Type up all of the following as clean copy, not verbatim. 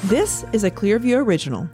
This is a Clearview original.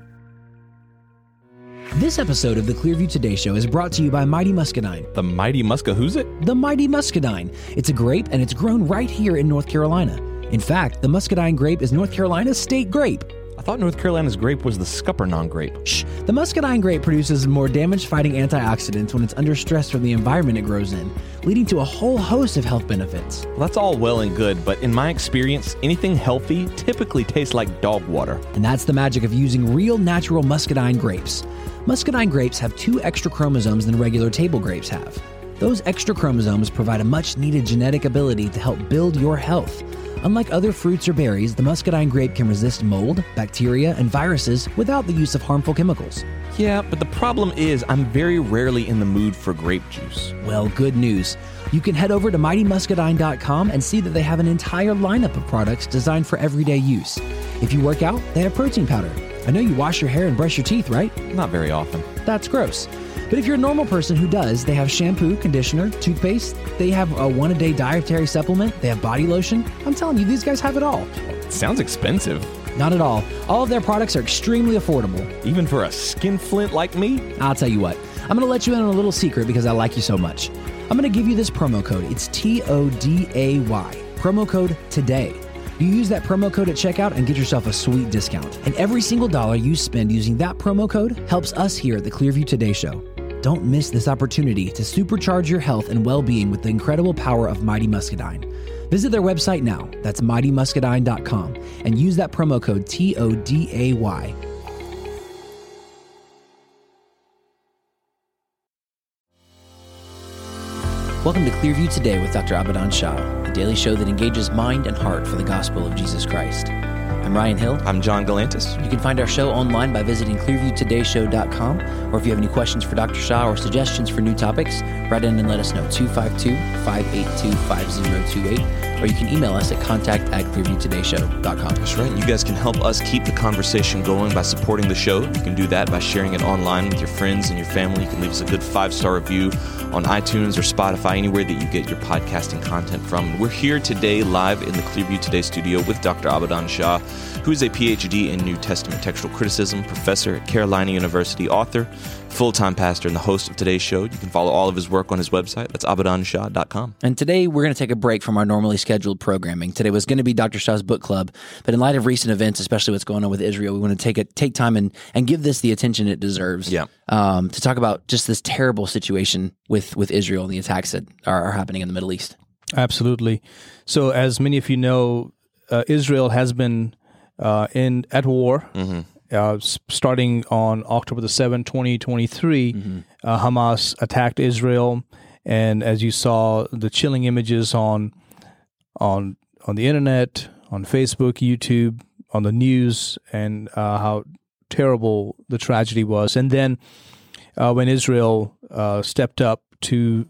This episode of the Clearview Today Show is brought to you by Mighty Muscadine. The Mighty who's it? The Mighty Muscadine. It's a grape, and it's grown right here in North Carolina. In fact, the Muscadine grape is North Carolina's state grape. I thought North Carolina's grape was the Scuppernong grape. Shh. The Muscadine grape produces more damage-fighting antioxidants when it's under stress from the environment it grows in, leading to a whole host of health benefits. Well, that's all well and good, but in my experience, anything healthy typically tastes like dog water. And that's the magic of using real, natural Muscadine grapes. Muscadine grapes have 2 extra chromosomes than regular table grapes have. Those extra chromosomes provide a much-needed genetic ability to help build your health. Unlike other fruits or berries, the Muscadine grape can resist mold, bacteria, and viruses without the use of harmful chemicals. Yeah, but the problem is I'm very rarely in the mood for grape juice. Well, good news. You can head over to mightymuscadine.com and see that they have an entire lineup of products designed for everyday use. If you work out, they have protein powder. I know you wash your hair and brush your teeth, right? Not very often. That's gross. But if you're a normal person who does, they have shampoo, conditioner, toothpaste, they have a 1-a-day dietary supplement, they have body lotion. I'm telling you, these guys have it all. It sounds expensive. Not at all. All of their products are extremely affordable. Even for a skinflint like me? I'll tell you what. I'm going to let you in on a little secret because I like you so much. I'm going to give you this promo code. It's TODAY. Promo code TODAY. You use that promo code at checkout and get yourself a sweet discount. And every single dollar you spend using that promo code helps us here at the Clearview Today Show. Don't miss this opportunity to supercharge your health and well-being with the incredible power of Mighty Muscadine. Visit their website now, that's mightymuscadine.com, and use that promo code TODAY. Welcome to Clearview Today with Dr. Abadan Shah, the daily show that engages mind and heart for the gospel of Jesus Christ. I'm Ryan Hill. I'm John Galantis. You can find our show online by visiting clearviewtodayshow.com, or if you have any questions for Dr. Shah or suggestions for new topics, write in and let us know, 252-582-5028, or you can email us at contact@clearviewtodayshow.com. That's right. You guys can help us keep the conversation going by supporting the show. You can do that by sharing it online with your friends and your family. You can leave us a good 5-star review on iTunes or Spotify, anywhere that you get your podcasting content from. We're here today live in the Clearview Today studio with Dr. Abadan Shah, who is a PhD in New Testament textual criticism, professor at Carolina University, author, full-time pastor, and the host of today's show. You can follow all of his work on his website. That's abadanshah.com. And today we're going to take a break from our normally scheduled programming. Today was going to be Dr. Shah's book club, but in light of recent events, especially what's going on with Israel, we want to take time and give this the attention it deserves. Yeah. To talk about just this terrible situation with Israel and the attacks that are happening in the Middle East. Absolutely. So as many of you know, Israel has been at war. Starting on October the 7th, 2023, Hamas attacked Israel, and as you saw, the chilling images on the internet, on Facebook, YouTube, on the news, and how terrible the tragedy was. And then when Israel stepped up to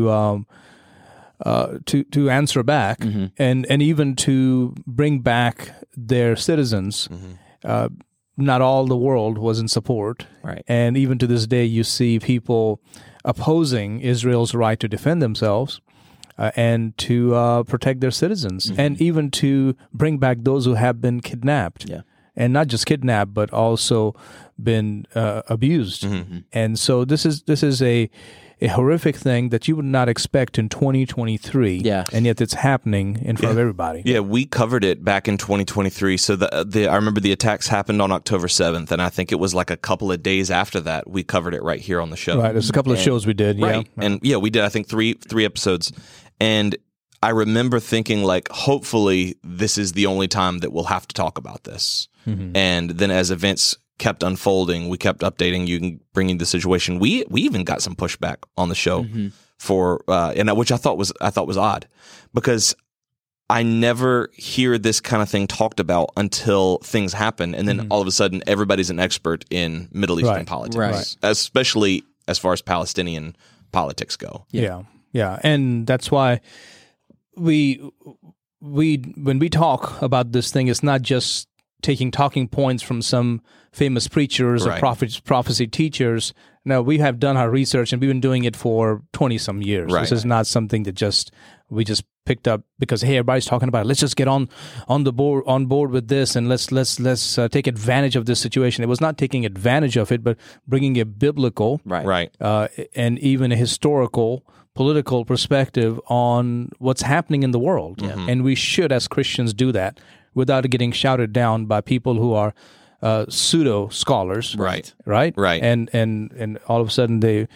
answer back, and even to bring back their citizens. Not all the world was in support. Right. And even to this day, you see people opposing Israel's right to defend themselves and to protect their citizens, and even to bring back those who have been kidnapped. Yeah. And not just kidnapped, but also been abused. And so this is a horrific thing that you would not expect in 2023. Yeah. And yet it's happening in front of everybody. Yeah, we covered it back in 2023. So I remember the attacks happened on October 7th, and I think it was like a couple of days after that we covered it right here on the show. Right, there's a couple of shows we did. Right. Yeah. And we did, I think, three episodes. And I remember thinking, like, hopefully this is the only time that we'll have to talk about this. And then as events kept unfolding, we kept updating you and bringing the situation. We even got some pushback on the show for which I thought was odd, because I never hear this kind of thing talked about until things happen, and then all of a sudden everybody's an expert in Middle Eastern politics, especially as far as Palestinian politics go. Yeah, and that's why we when we talk about this thing, it's not just taking talking points from some famous preachers or prophecy teachers. No, we have done our research, and we've been doing it for 20-some years. This is not something that we just picked up because, hey, everybody's talking about it. Let's just get on board with this, and let's take advantage of this situation. It was not taking advantage of it, but bringing a biblical, Right. And even a historical, political perspective on what's happening in the world. And we should, as Christians, do that without getting shouted down by people who are pseudo scholars. Right. And all of a sudden they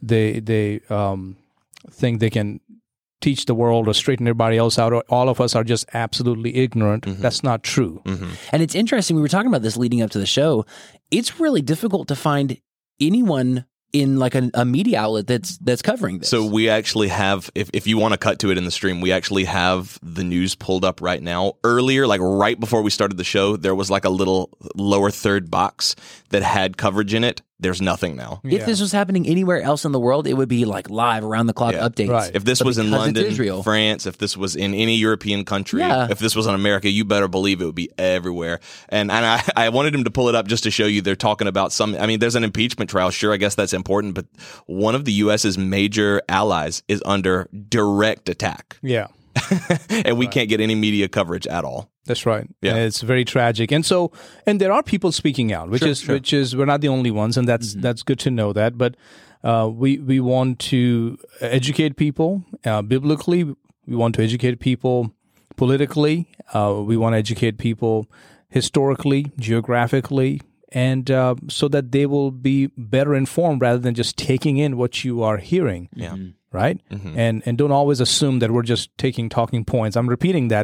think they can teach the world or straighten everybody else out. Or all of us are just absolutely ignorant. That's not true. And it's interesting. We were talking about this leading up to the show. It's really difficult to find anyone in like a media outlet that's covering this. So we actually have, if you want to cut to it in the stream, we actually have the news pulled up right now. Earlier, like right before we started the show, there was like a little lower third box that had coverage in it. There's nothing now. If this was happening anywhere else in the world, it would be like live around the clock updates. Right. If this But was in because it's London, Israel, France, if this was in any European country, Yeah. if this was in America, you better believe it would be everywhere. And I wanted him to pull it up just to show you they're talking about there's an impeachment trial. Sure, I guess that's important, but one of the U.S.'s major allies is under direct attack. Yeah. And we can't get any media coverage at all. That's right. Yeah. And it's very tragic. And there are people speaking out, which is we're not the only ones, and that's good to know that. But we want to educate people biblically. We want to educate people politically. We want to educate people historically, geographically, and so that they will be better informed rather than just taking in what you are hearing. Yeah. Right? And don't always assume that we're just taking talking points. I'm repeating that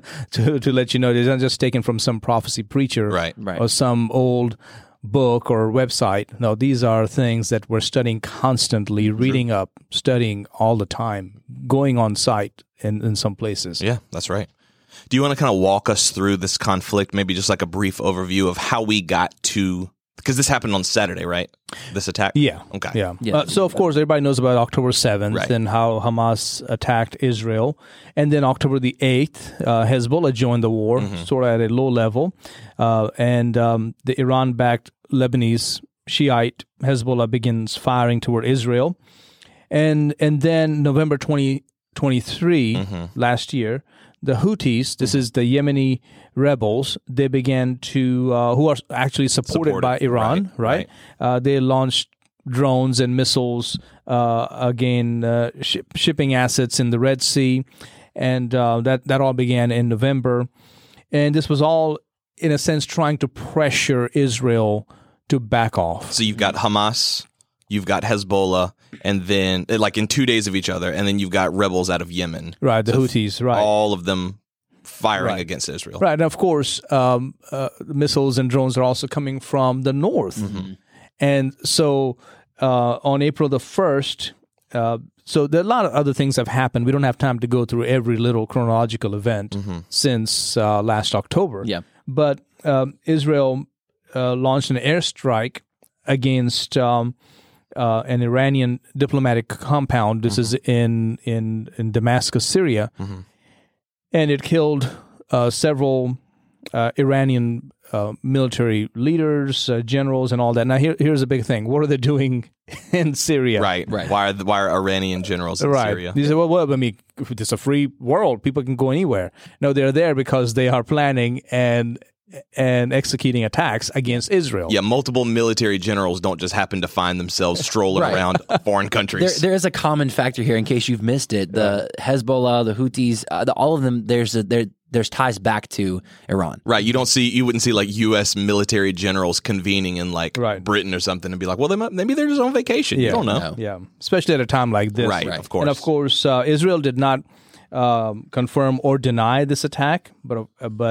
to let you know it's not just taken from some prophecy preacher Right. or some old book or website. No, these are things that we're studying constantly, reading up, studying all the time, going on site in some places. Yeah, that's right. Do you want to kind of walk us through this conflict, maybe just like a brief overview of how we got to, because this happened on Saturday, right? This attack? Yeah. Okay. Yeah. So, of course, everybody knows about October 7th Right. and how Hamas attacked Israel. And then October the 8th, Hezbollah joined the war, sort of at a low level. And the Iran-backed Lebanese Shiite Hezbollah begins firing toward Israel. And then November 2023, last year, the Houthis, this is the Yemeni rebels, they began to, who are actually supported by Iran, right? They launched drones and missiles, shipping assets in the Red Sea, and that all began in November. And this was all, in a sense, trying to pressure Israel to back off. So you've got Hamas, you've got Hezbollah, and then like in 2 days of each other, and then you've got rebels out of Yemen. Right, the Houthis, right. All of them firing against Israel. Right, and of course, missiles and drones are also coming from the north. And so on April the 1st, so there are a lot of other things have happened. We don't have time to go through every little chronological event since last October. Yeah. But Israel launched an airstrike against an Iranian diplomatic compound. This is in Damascus, Syria. And it killed several Iranian military leaders, generals, and all that. Now, here's a big thing. What are they doing in Syria? Right. Why are Iranian generals in Syria? You say, well, I mean, it's a free world. People can go anywhere. No, they're there because they are planning and executing attacks against Israel. Yeah, multiple military generals don't just happen to find themselves strolling around foreign countries. There is a common factor here in case you've missed it. The Hezbollah, the Houthis, all of them, there's ties back to Iran. Right. You wouldn't see like U.S. military generals convening in like Britain or something and be like, well, maybe they're just on vacation. You don't know. No. Yeah, especially at a time like this. Right, of course. And of course, Israel did not confirm or deny this attack, but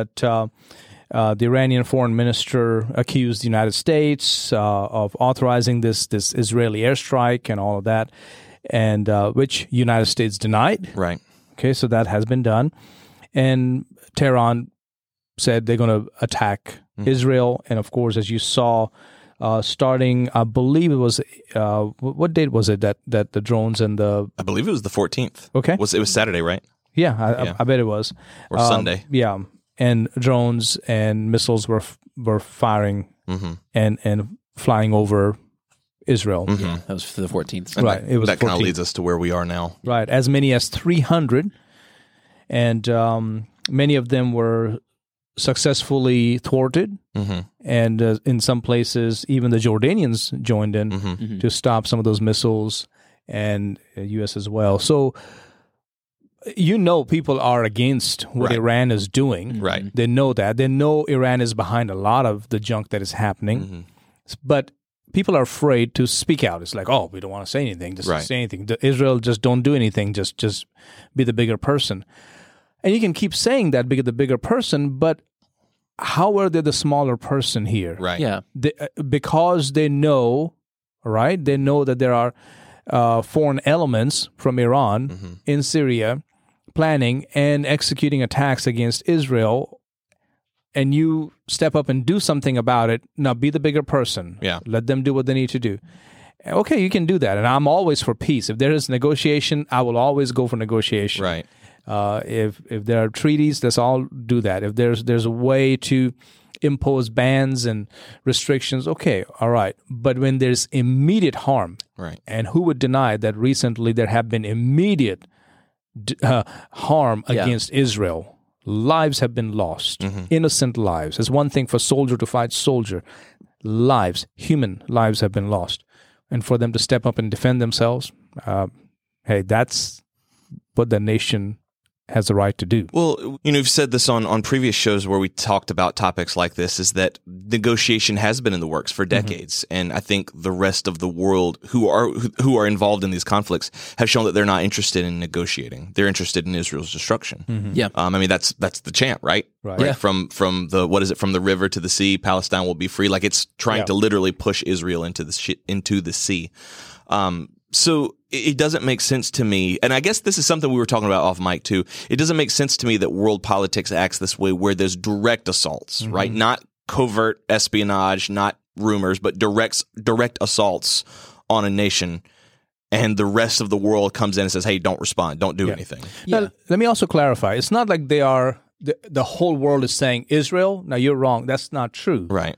the Iranian foreign minister accused the United States of authorizing this Israeli airstrike and all of that, and which United States denied. Right. Okay, so that has been done. And Tehran said they're going to attack Israel. And of course, as you saw, starting, I believe it was, what date was it that the drones and the... I believe it was the 14th. Okay. It was Saturday, right? Yeah, I bet it was. Or Sunday. Yeah. And drones and missiles were firing and flying over Israel. Yeah, that was for the 14th. Right. It was that kind of 14th. leads us to where we are now. Right. As many as 300 and many of them were successfully thwarted. And in some places, even the Jordanians joined in to stop some of those missiles, and U.S. as well. So, people are against what Iran is doing. Right. They know that. They know Iran is behind a lot of the junk that is happening. But people are afraid to speak out. It's like, oh, we don't want to say anything. Just say anything. Israel, just don't do anything. Just be the bigger person. And you can keep saying that, be the bigger person, but how are they the smaller person here? Right. Yeah. Because they know, right? They know that there are foreign elements from Iran in Syria planning and executing attacks against Israel, and you step up and do something about it. Now be the bigger person. Yeah. Let them do what they need to do. Okay, you can do that. And I'm always for peace. If there is negotiation, I will always go for negotiation. Right. If there are treaties, let's all do that. If there's a way to impose bans and restrictions, okay, all right. But when there's immediate harm, Right. and who would deny that recently there have been immediate harm against Israel? Lives have been lost, innocent lives. It's one thing for soldier to fight soldier. Lives, human lives have been lost. And for them to step up and defend themselves, hey, that's what the nation has the right to do. Well, you've said this on previous shows where we talked about topics like this, is that negotiation has been in the works for decades. And I think the rest of the world who are involved in these conflicts have shown that they're not interested in negotiating. They're interested in Israel's destruction. Yeah. I mean, that's the chant, right? Right. Like Yeah. from the, what is it, from the river to the sea, Palestine will be free. Like it's trying to literally push Israel into the sea. So it doesn't make sense to me, and I guess this is something we were talking about off mic too. It doesn't make sense to me that world politics acts this way, where there's direct assaults, right? Not covert espionage, not rumors, but direct assaults on a nation, and the rest of the world comes in and says, "Hey, don't respond, don't do anything." Now, let me also clarify. It's not like they are the whole world is saying Israel. Now you're wrong. That's not true. Right,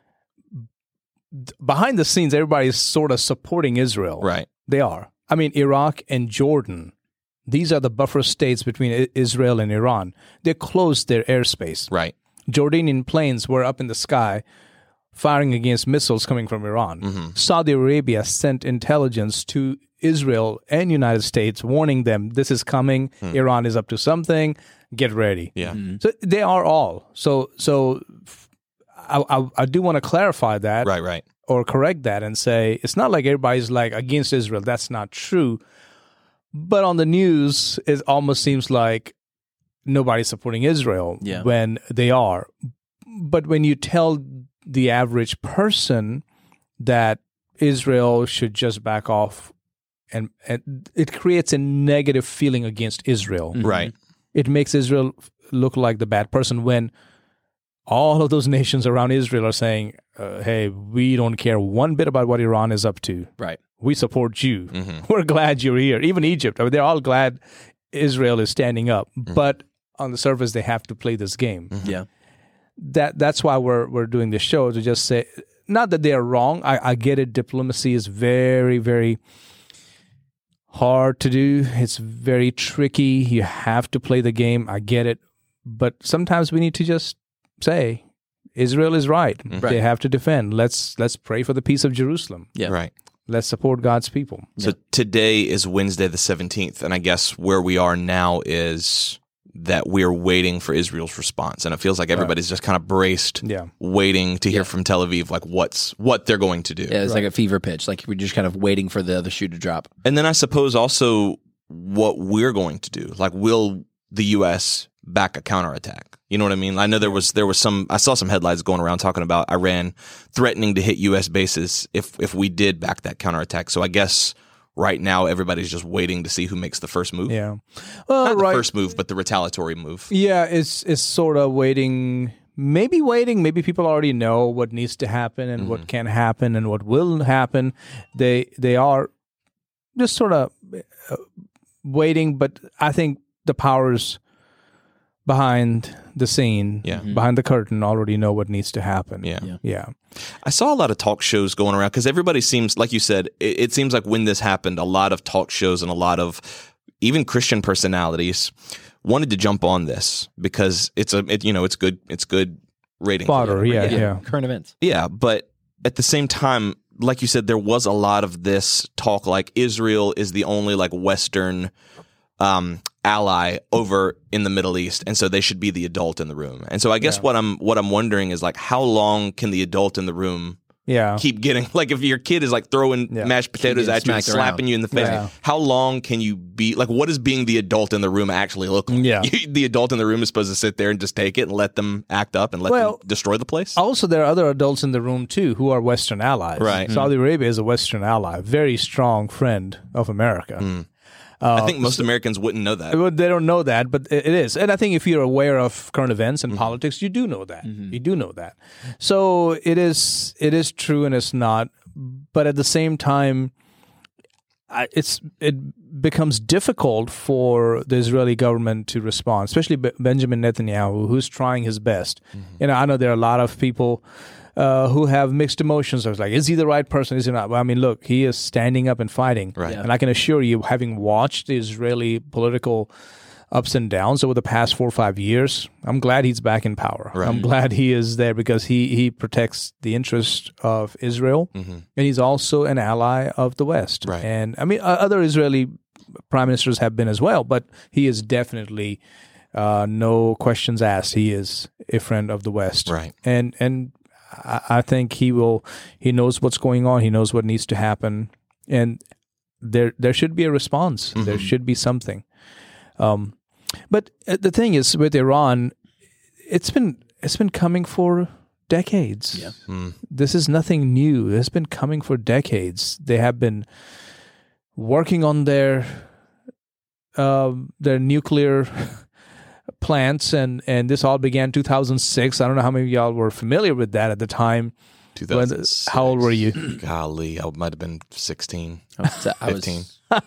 Behind the scenes, everybody is sort of supporting Israel. right, They are. I mean, Iraq and Jordan, these are the buffer states between Israel and Iran. They closed their airspace. right. Jordanian planes were up in the sky firing against missiles coming from Iran. Saudi Arabia sent intelligence to Israel and United States warning them, this is coming, Iran is up to something, get ready. Yeah. So they are all. So I do want to clarify that. Right. Or correct that and say, it's not like everybody's like against Israel. That's not true. But on the news, it almost seems like nobody's supporting Israel when they are. But when you tell the average person that Israel should just back off, and it creates a negative feeling against Israel. Right. It makes Israel look like the bad person when all of those nations around Israel are saying, hey, we don't care one bit about what Iran is up to. Right. We support you. We're glad you're here. Even Egypt, I mean, they're all glad Israel is standing up. But on the surface, they have to play this game. Yeah. That's why we're doing this show, to just say, not that they're wrong. I get it. Diplomacy is very, very hard to do. It's very tricky. You have to play the game. I get it. But sometimes we need to just say, Israel is right. They have to defend. Let's pray for the peace of Jerusalem. Yeah. Right. Let's support God's people. So today is Wednesday the 17th, and I guess where we are now is that we're waiting for Israel's response, and it feels like everybody's just kind of braced, waiting to hear from Tel Aviv, like what they're going to do. Yeah, it's like a fever pitch. Like we're just kind of waiting for the other shoe to drop. And then I suppose also what we're going to do. Like, will the U.S. back a counterattack? You know what I mean? I know there was some. I saw some headlines going around talking about Iran threatening to hit U.S. bases if we did back that counterattack. So I guess right now everybody's just waiting to see who makes the first move. Yeah, well, not the first move, but the retaliatory move. Yeah, it's sort of waiting. Maybe waiting. Maybe people already know what needs to happen and what can happen and what will happen. They are just sort of waiting. But I think the powers behind the scene, behind the curtain, already know what needs to happen. Yeah. I saw a lot of talk shows going around because everybody seems, like you said, it seems like when this happened, a lot of talk shows and a lot of even Christian personalities wanted to jump on this because it's good rating Fodder, yeah. Current events. Yeah, but at the same time, like you said, there was a lot of this talk like Israel is the only like Western ally over in the Middle East, and so they should be the adult in the room. And so I guess what I'm wondering is like, how long can the adult in the room keep getting, like, if your kid is like throwing mashed potatoes at you and slapping you in the face, how long can you be like, what does being the adult in the room actually look like? The adult in the room is supposed to sit there and just take it and let them act up and let them destroy the place. Also, there are other adults in the room too who are Western allies. Right. Saudi Arabia is a Western ally, very strong friend of America. I think most Americans wouldn't know that. Well, they don't know that, but it is. And I think if you're aware of current events and politics, you do know that. You do know that. So it is true and it's not. But at the same time, it becomes difficult for the Israeli government to respond, especially Benjamin Netanyahu, who's trying his best. And I know there are a lot of people who have mixed emotions. I was like, is he the right person? Is he not? Well, I mean, look, he is standing up and fighting. Right. And I can assure you, having watched the Israeli political ups and downs over the past 4 or 5 years, I'm glad he's back in power. Right. I'm glad he is there because he protects the interest of Israel, and he's also an ally of the West. Right. And I mean, other Israeli prime ministers have been as well, but he is definitely, no questions asked, he is a friend of the West. Right. And I think he knows what's going on. He knows what needs to happen. And there should be a response. There should be something. But the thing is with Iran, it's been coming for decades. Yeah. This is nothing new. It's been coming for decades. They have been working on their nuclear plants, and this all began 2006. I don't know how many of y'all were familiar with that at the time. 2006. How old were you? Golly, I might have been 16, I 15.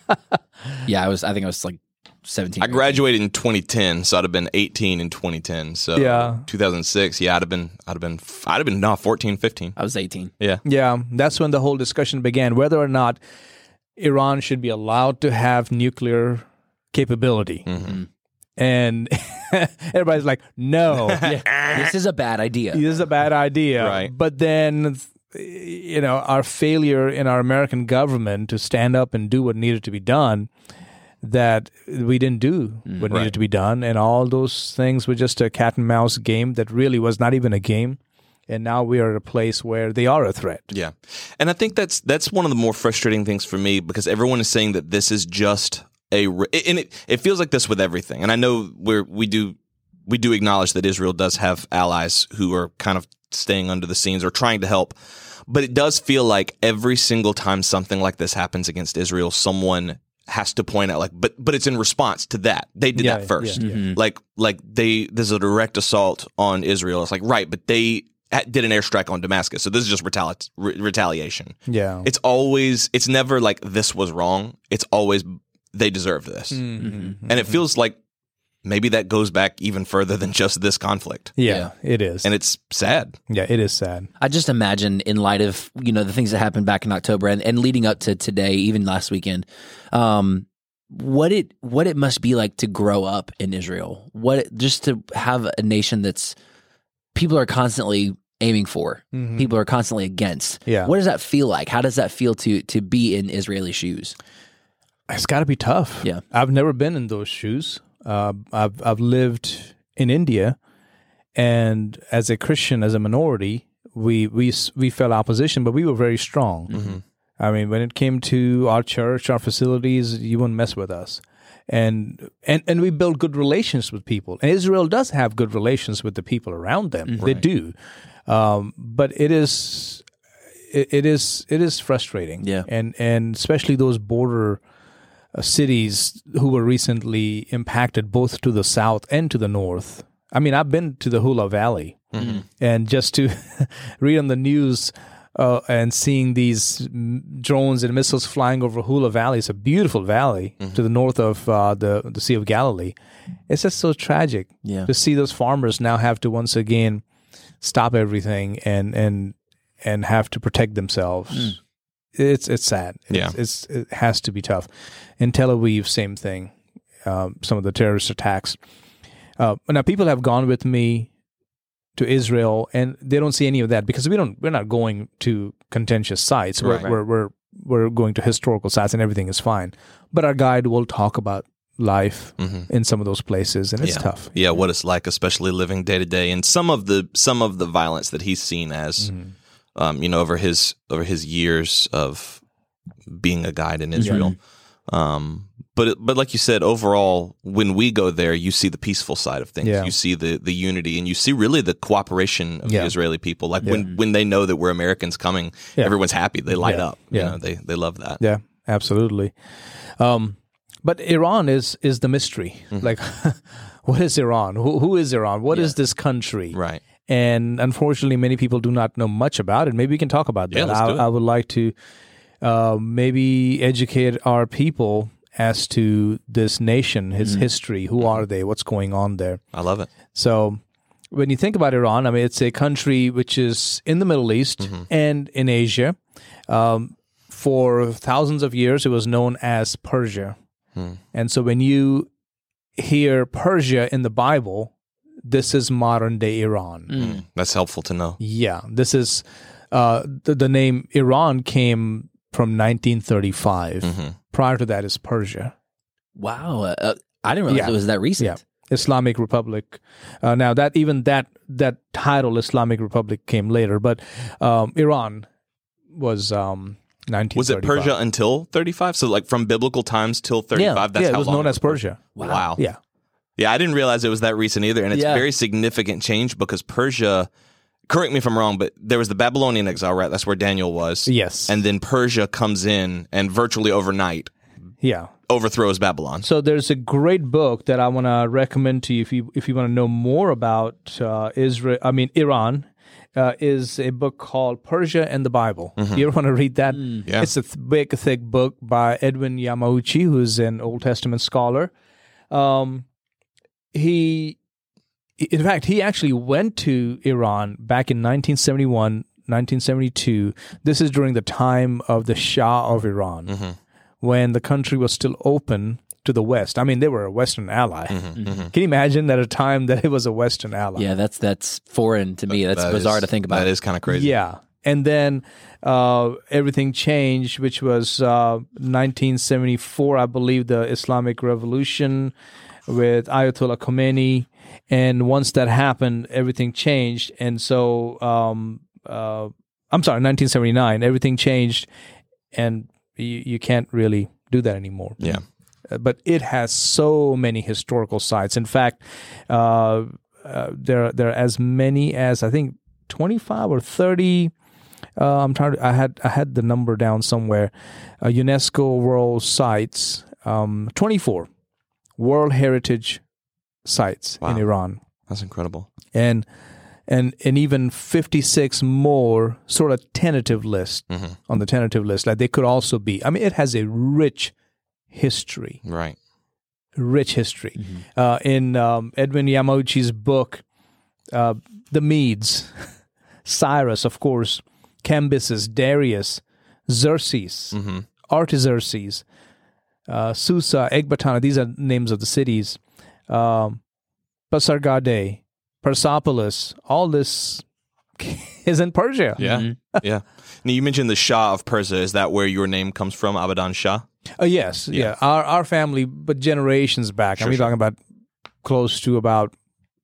I think I was like 17. I graduated in 2010, so I'd have been 18 in 2010. So 2006, I'd have been 14, 15. I was 18. Yeah, that's when the whole discussion began, whether or not Iran should be allowed to have nuclear capability. And everybody's like, no. This is a bad idea. This is a bad idea. Right. But then, our failure in our American government to stand up and do what needed to be done, that we didn't do what needed to be done. And all those things were just a cat and mouse game that really was not even a game. And now we are at a place where they are a threat. Yeah. And I think that's one of the more frustrating things for me, because everyone is saying that this is just and it feels like this with everything. And I know we do acknowledge that Israel does have allies who are kind of staying under the scenes or trying to help. But it does feel like every single time something like this happens against Israel, someone has to point out, like, but it's in response to that. They did that first. Like there's a direct assault on Israel. It's like, right, but they did an airstrike on Damascus. So this is just retaliation. Yeah. It's never like this was wrong. It's always they deserve this. And it feels like maybe that goes back even further than just this conflict. Yeah, it is. And it's sad. Yeah, it is sad. I just imagine, in light of, the things that happened back in October and leading up to today, even last weekend, what it must be like to grow up in Israel. Just to have a nation that's people are constantly aiming for, people are constantly against. Yeah. What does that feel like? How does that feel to be in Israeli shoes? It's got to be tough. Yeah. I've never been in those shoes. I've lived in India, and as a Christian, as a minority, we felt opposition, but we were very strong. I mean, when it came to our church, our facilities, you wouldn't mess with us. And we built good relations with people. And Israel does have good relations with the people around them. They do. But it is frustrating. Yeah. And especially those border cities who were recently impacted both to the south and to the north. I mean, I've been to the Hula Valley, and just to read on the news and seeing these drones and missiles flying over Hula Valley. It's a beautiful valley to the north of the Sea of Galilee. It's just so tragic to see those farmers now have to once again stop everything and have to protect themselves. It's sad. It has to be tough. In Tel Aviv, same thing. some of the terrorist attacks. Now, people have gone with me to Israel, and they don't see any of that because we're not going to contentious sites. Right. We're going to historical sites, and everything is fine. But our guide will talk about life in some of those places, and it's tough. Yeah, what it's like, especially living day to day, and some of the violence that he's seen as, over his years of being a guide in Israel. But like you said, overall, when we go there, you see the peaceful side of things. Yeah. You see the unity, and you see really the cooperation of the Israeli people. Like when they know that we're Americans coming, everyone's happy. They light up. You know, they love that. Yeah, absolutely. But Iran is the mystery. Like, what is Iran? Who is Iran? What is this country? Right. And unfortunately, many people do not know much about it. Maybe we can talk about that. Yeah, let's do it. I would like to maybe educate our people as to this nation, its history. Who are they? What's going on there? I love it. So when you think about Iran, I mean, it's a country which is in the Middle East and in Asia. For thousands of years, it was known as Persia. And so when you hear Persia in the Bible, this is modern-day Iran. That's helpful to know. Yeah, this is the name Iran came from 1935. Prior to that is Persia. Wow. I didn't realize it was that recent. Yeah. Islamic Republic. Now that title, Islamic Republic, came later, but Iran was 1935. Was it Persia until 35? So like from biblical times till 35? That's it how was long known as Persia. Wow. Yeah. Yeah, I didn't realize it was that recent either. And it's a very significant change because Persia, correct me if I'm wrong, but there was the Babylonian exile, right? That's where Daniel was. Yes. And then Persia comes in and virtually overnight overthrows Babylon. So there's a great book that I want to recommend to you if you want to know more about Iran. Is a book called Persia and the Bible. You ever want to read that? Yeah. It's a big, thick book by Edwin Yamauchi, who's an Old Testament scholar. In fact, he actually went to Iran back in 1971, 1972. This is during the time of the Shah of Iran, when the country was still open to the West. I mean, they were a Western ally. Can you imagine at a time that it was a Western ally? Yeah, that's foreign to me. That's bizarre to think about. That is kind of crazy. Yeah. And then everything changed, which was 1974, I believe, the Islamic Revolution with Ayatollah Khomeini. And once that happened, everything changed. And so, 1979, everything changed, and you can't really do that anymore. Yeah. But it has so many historical sites. In fact, there are as many as I think 25 or 30. I had the number down somewhere. UNESCO World Sites, 24 World Heritage Sites in Iran. That's incredible. And even 56 more sort of tentative list on the tentative list. Like they could also be. I mean, it has a rich history. Right. Rich history. In Edwin Yamauchi's book, the Medes, Cyrus, of course, Cambyses, Darius, Xerxes, Artaxerxes, Susa, Ecbatana, these are names of the cities, Pasargadae, Persepolis, all this is in Persia. Yeah. Yeah. Now, you mentioned the Shah of Persia. Is that where your name comes from, Abadan Shah? Yes. Yeah. Our family, but generations back. I'm talking about close to about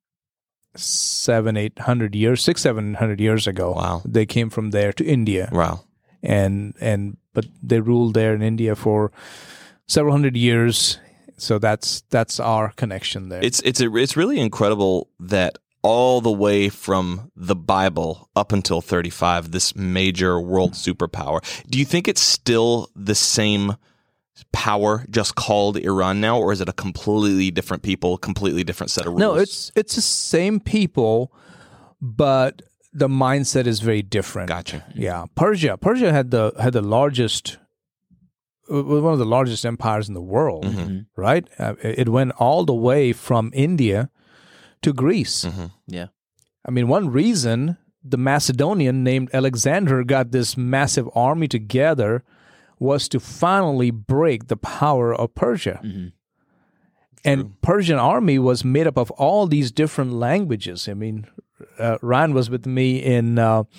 700 years ago. Wow. They came from there to India. Wow. But they ruled there in India for several hundred years. So that's our connection there. It's really incredible that all the way from the Bible up until 35, this major world superpower. Do you think it's still the same power, just called Iran now, or is it a completely different people, completely different set of rules? No, it's the same people, but the mindset is very different. Gotcha. Yeah, Persia had the largest, one of the largest empires in the world, right? It went all the way from India to Greece. Yeah. I mean, one reason the Macedonian named Alexander got this massive army together was to finally break the power of Persia. And Persian army was made up of all these different languages. I mean, Ryan was with me in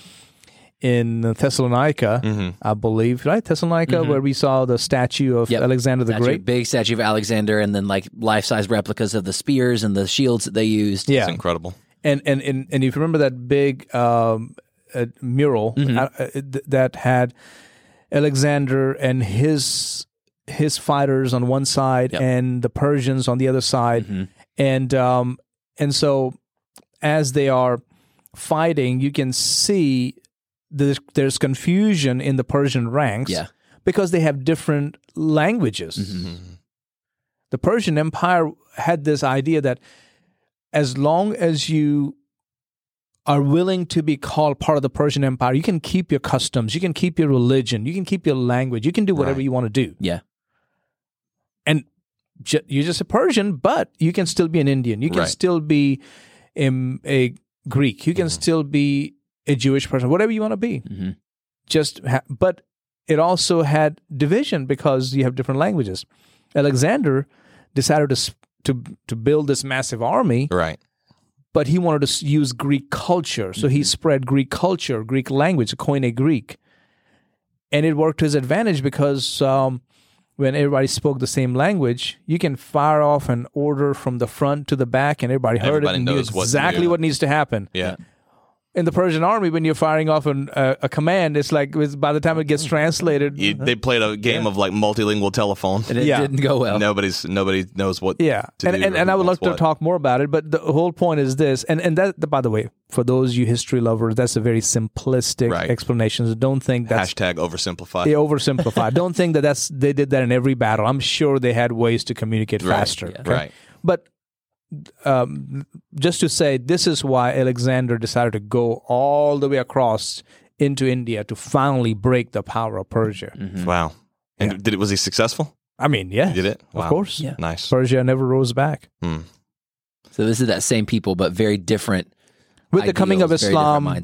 Thessalonica, I believe, right? Thessalonica, where we saw the statue of Alexander the Great. Big statue of Alexander, and then like life-size replicas of the spears and the shields that they used. It's incredible. And if you remember that big mural that had Alexander and his fighters on one side and the Persians on the other side, and so as they are fighting, you can see there's confusion in the Persian ranks because they have different languages. The Persian Empire had this idea that as long as you are willing to be called part of the Persian Empire, you can keep your customs, you can keep your religion, you can keep your language, you can do whatever you want to do. Yeah. And you're just a Persian, but you can still be an Indian. You can still be a Greek. You can still be a Jewish person, whatever you want to be. But it also had division because you have different languages. Alexander decided to build this massive army, but he wanted to use Greek culture. So he spread Greek culture, Greek language, Koine Greek. And it worked to his advantage because when everybody spoke the same language, you can fire off an order from the front to the back and everybody heard it and knew exactly what needs to happen. Yeah. In the Persian army, when you're firing off a command, it's like by the time it gets translated, they played a game of like multilingual telephone, and it didn't go well. Nobody knows what. Yeah, to do and I would love to talk more about it, but the whole point is this, and that, by the way, for those you history lovers, that's a very simplistic explanation. So don't think that's #oversimplified. Yeah, oversimplified. Don't think that they did that in every battle. I'm sure they had ways to communicate faster. Yeah. Right. But just to say, this is why Alexander decided to go all the way across into India to finally break the power of Persia. Wow. And was he successful? I mean, yeah. Did it? Wow. Of course. Yeah. Nice. Persia never rose back. So this is that same people, but very different. With the coming of ideals,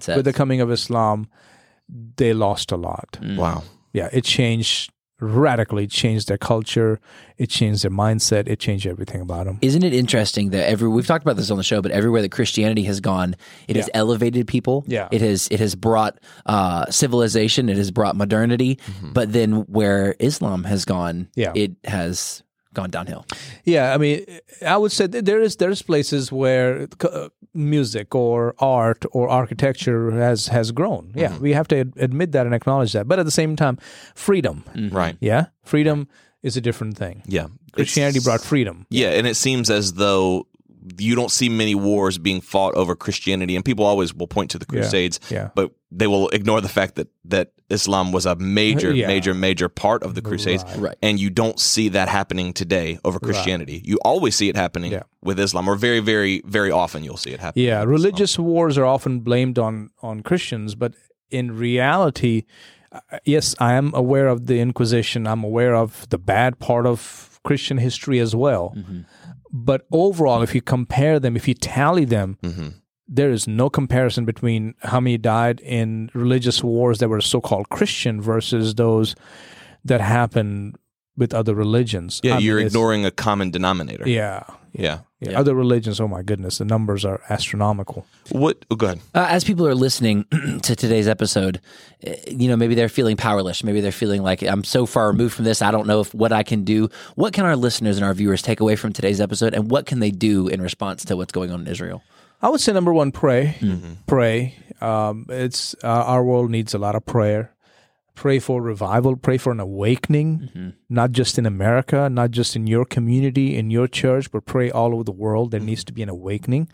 Islam, they lost a lot. Wow. Yeah, it radically changed their culture, it changed their mindset, it changed everything about them. Isn't it interesting that we've talked about this on the show, but everywhere that Christianity has gone, it has elevated people. Yeah. It has brought civilization, it has brought modernity, but then where Islam has gone, it has gone downhill. Yeah, I mean, I would say there's places where music or art or architecture has grown. Yeah, we have to admit that and acknowledge that. But at the same time, freedom. Right. Yeah, freedom is a different thing. Yeah. Christianity brought freedom. Yeah, and it seems as though you don't see many wars being fought over Christianity, and people always will point to the Crusades, but they will ignore the fact that Islam was a major part of the Crusades, and you don't see that happening today over Christianity. You always see it happening with Islam, or very, very, very often you'll see it happen. Yeah, religious wars are often blamed on Christians, but in reality, yes, I am aware of the Inquisition. I'm aware of the bad part of Christian history as well. But overall, if you compare them, if you tally them, there is no comparison between how many died in religious wars that were so-called Christian versus those that happened with other religions. Yeah, you're ignoring a common denominator. Yeah. Other religions, oh my goodness, the numbers are astronomical. Go ahead. As people are listening to today's episode, maybe they're feeling powerless. Maybe they're feeling like, I'm so far removed from this, I don't know what I can do. What can our listeners and our viewers take away from today's episode, and what can they do in response to what's going on in Israel? I would say number one, pray. Pray. It's our world needs a lot of prayer. Pray for revival, pray for an awakening, not just in America, not just in your community, in your church, but pray all over the world. There needs to be an awakening.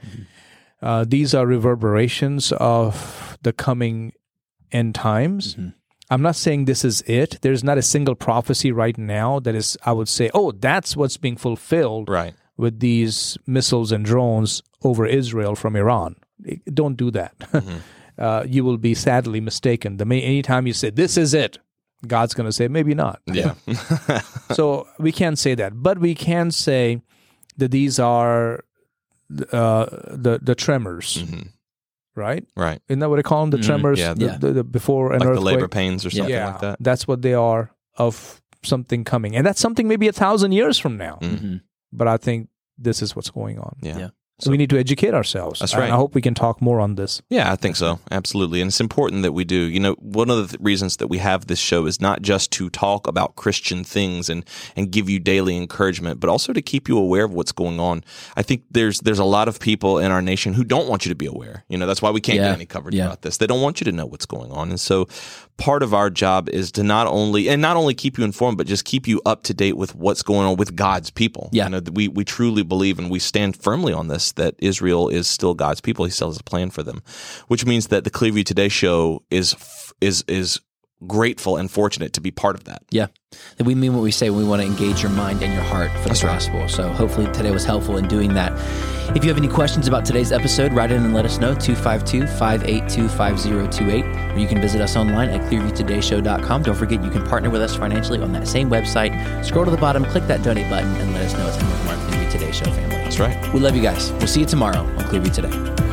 These are reverberations of the coming end times. I'm not saying this is it. There's not a single prophecy right now that is, I would say, that's what's being fulfilled with these missiles and drones over Israel from Iran. Don't do that. You will be sadly mistaken. Anytime you say, this is it, God's going to say, maybe not. Yeah. So we can't say that. But we can say that these are the tremors, right? Right. Isn't that what they call them? The tremors the before an like earthquake? the labor pains or something like that? That's what they are, of something coming. And that's something maybe 1,000 years from now. But I think this is what's going on. Yeah. So we need to educate ourselves. That's right. And I hope we can talk more on this. Yeah, I think so. Absolutely. And it's important that we do. You know, one of the reasons that we have this show is not just to talk about Christian things and give you daily encouragement, but also to keep you aware of what's going on. I think there's a lot of people in our nation who don't want you to be aware. You know, that's why we can't get any coverage about this. They don't want you to know what's going on. And so part of our job is to not only keep you informed, but just keep you up to date with what's going on with God's people. Yeah. You know, we truly believe and we stand firmly on this, that Israel is still God's people. He still has a plan for them, which means that the Clearview Today show is grateful and fortunate to be part of that. Yeah. And we mean what we say when we want to engage your mind and your heart for the gospel. So hopefully today was helpful in doing that. If you have any questions about today's episode, write in and let us know, 252-582-5028, or you can visit us online at clearviewtodayshow.com. Don't forget, you can partner with us financially on that same website. Scroll to the bottom, click that donate button, and let us know it's coming from our Clearview Today Show family. That's right. We love you guys. We'll see you tomorrow on Clearview Today.